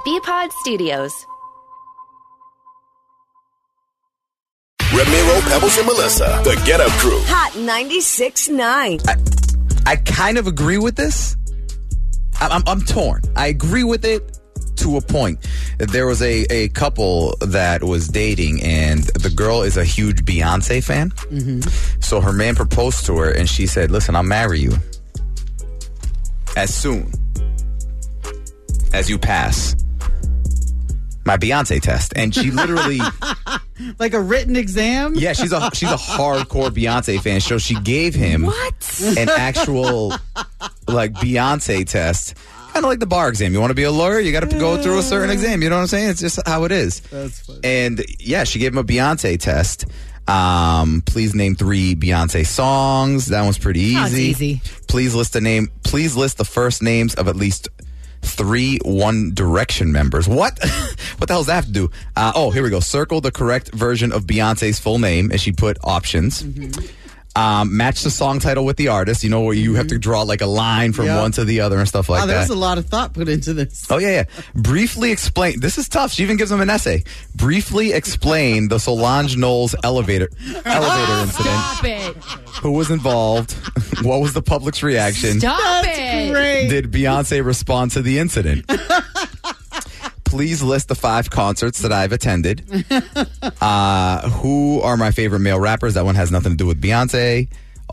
Bpod Studios. Ramiro, Pebbles, and Melissa, the Get Up Crew. Hot 96.9. I kind of agree with this. I'm torn. I agree with it to a point. There was a couple that was dating, and the girl is a huge Beyonce fan. Mm-hmm. So her man proposed to her, and she said, listen, I'll marry you as soon as you pass my Beyonce test. And she literally... Like a written exam? Yeah, she's a hardcore Beyonce fan. So she gave him an actual like Beyonce test. Kind of like the bar exam. You want to be a lawyer, you got to go through a certain exam. You know what I'm saying? It's just how it is. That's funny. And yeah, she gave him a Beyonce test. Please name 3 Beyonce songs. That one's pretty easy. That's easy. Please list the first names of at least 3 One Direction members. What? What the hell does that have to do? Here we go. Circle the correct version of Beyonce's full name, and she put options. Mm-hmm. Match the song title with the artist. You know, where you have to draw like a line from one to the other and stuff like that. There's a lot of thought put into this. Oh, yeah. Briefly explain. This is tough. She even gives him an essay. Briefly explain the Solange Knowles elevator incident. Stop it. Who was involved? What was the public's reaction? Stop it. Great. Did Beyonce respond to the incident? Please list the 5 concerts that I've attended. Who are my favorite male rappers? That one has nothing to do with Beyonce.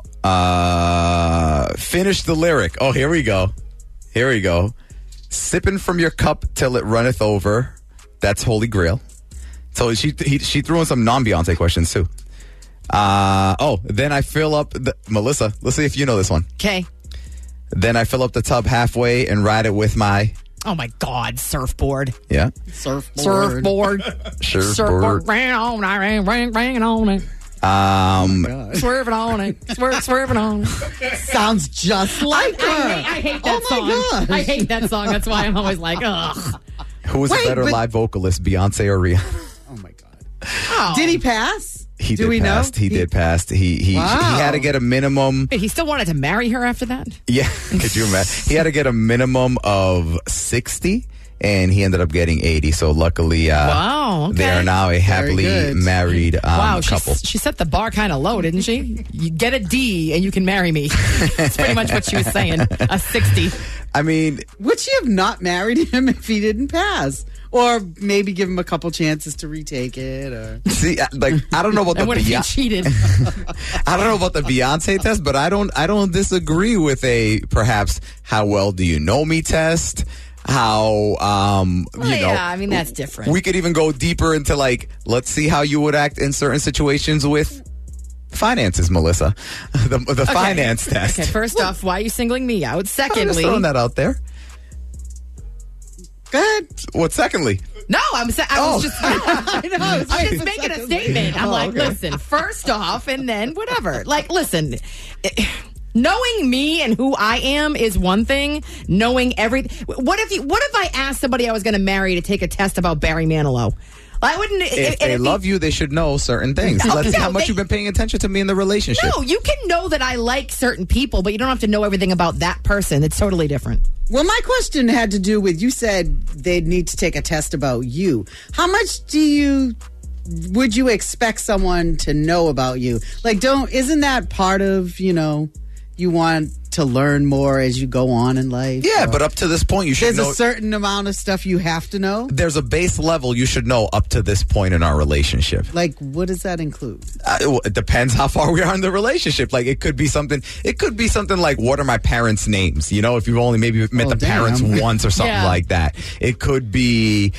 Finish the lyric. Oh, here we go. Sipping from your cup till it runneth over. That's Holy Grail. So she threw in some non-Beyonce questions too. Then I fill up Melissa, let's see if you know this one. Okay. Then I fill up the tub halfway and ride it with my... Oh, my God. Surfboard. Yeah. Surfboard. Surfboard. Ring on it. Swerving on it. Swerving on it. Sounds just like her. I hate that song. Gosh. I hate that song. That's why I'm always like, ugh. Who was a better live vocalist, Beyonce or Rihanna? Oh, my God. Oh. Did he pass? He did pass. He did pass. He had to get a minimum. Wait, he still wanted to marry her after that? Yeah, could you imagine? He had to get a minimum of 60, and he ended up getting 80. So luckily, they are now a happily married couple. She set the bar kind of low, didn't she? You get a D and you can marry me. That's pretty much what she was saying. A 60. I mean, would she have not married him if he didn't pass? Or maybe give him a couple chances to retake it, or see, like I don't know about the what if he cheated? I don't know about the Beyonce test, but I don't disagree with a perhaps how well do you know me test. How I mean that's different. We could even go deeper into like let's see how you would act in certain situations with finances, Melissa. The finance test. Okay, first off, why are you singling me out? Secondly, I'm just throwing that out there. Go ahead. What? Secondly? No, I was just making a statement. I'm listen, first off, and then whatever. Like, listen, knowing me and who I am is one thing. Knowing everything. What if I asked somebody I was going to marry to take a test about Barry Manilow? I wouldn't. If they love you, they should know certain things. Let's see how much you've been paying attention to me in the relationship. No, you can know that I like certain people, but you don't have to know everything about that person. It's totally different. Well, my question had to do with, you said they'd need to take a test about you. How much would you expect someone to know about you? Like, isn't that part of, you want to learn more as you go on in life? Yeah, but up to this point, you should know. There's a certain amount of stuff you have to know? There's a base level you should know up to this point in our relationship. Like, what does that include? It depends how far we are in the relationship. Like, it could be something like, what are my parents' names? If you've only maybe met the parents once or something like that. It could be,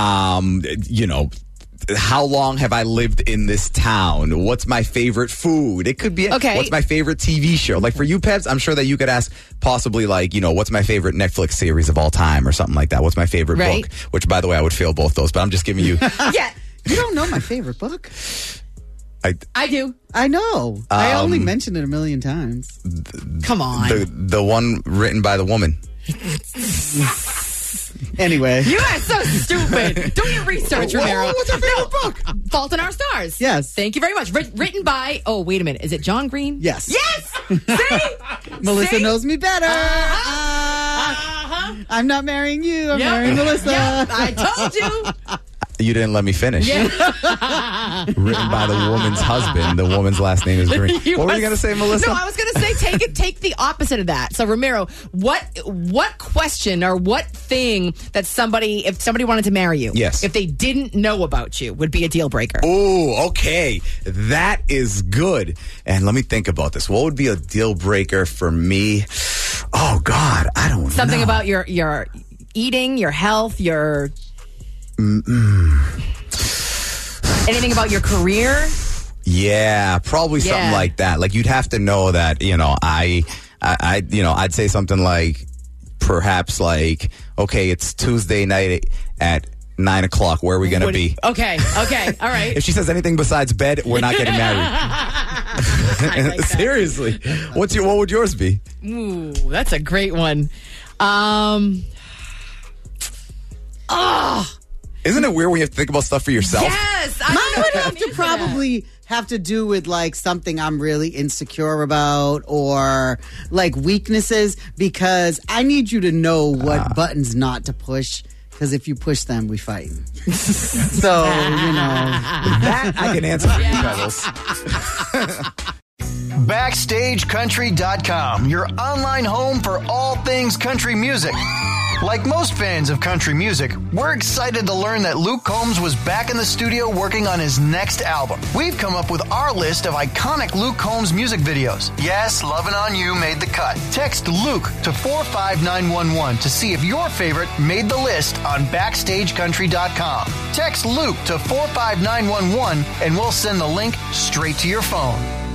how long have I lived in this town? What's my favorite food? It could be, what's my favorite TV show? Like for you, Pebs, I'm sure that you could ask possibly like, what's my favorite Netflix series of all time or something like that? What's my favorite book? Which, by the way, I would fail both those, but I'm just giving you. Yeah. You don't know my favorite book? I do. I know. I only mentioned it a million times. Come on. The one written by the woman. Anyway. You are so stupid. Do your research, Romero. What's your favorite book? Fault in Our Stars. Yes. Thank you very much. Written by, wait a minute. Is it John Green? Yes. Yes! See? Melissa knows me better. I'm not marrying you. I'm marrying Melissa. Yep, I told you. You didn't let me finish. Written by the woman's husband. The woman's last name is Green. What were you going to say, Melissa? No, I was going to say take the opposite of that. So, Ramiro, what question or what thing that if somebody wanted to marry you, yes, if they didn't know about you, would be a deal breaker? Oh, okay. That is good. And let me think about this. What would be a deal breaker for me? Oh, God, I don't know. Something about your eating, your health, your... Anything about your career? Yeah, probably something like that. Like, you'd have to know that, I'd say something like, perhaps like, okay, it's Tuesday night at 9 o'clock. Where are we going to be? Okay. All right. If she says anything besides bed, we're not getting married. Like Seriously. What would yours be? Ooh, that's a great one. Isn't it weird when you have to think about stuff for yourself? Yes. Mine would have to probably have to do with like something I'm really insecure about or like weaknesses, because I need you to know what buttons not to push. Because if you push them, we fight. So, that I can answer for you, Pebbles. BackstageCountry.com, your online home for all things country music. Like most fans of country music, we're excited to learn that Luke Combs was back in the studio working on his next album. We've come up with our list of iconic Luke Combs music videos. Yes, Lovin' On You made the cut. Text Luke to 45911 to see if your favorite made the list on BackstageCountry.com. Text Luke to 45911 and we'll send the link straight to your phone.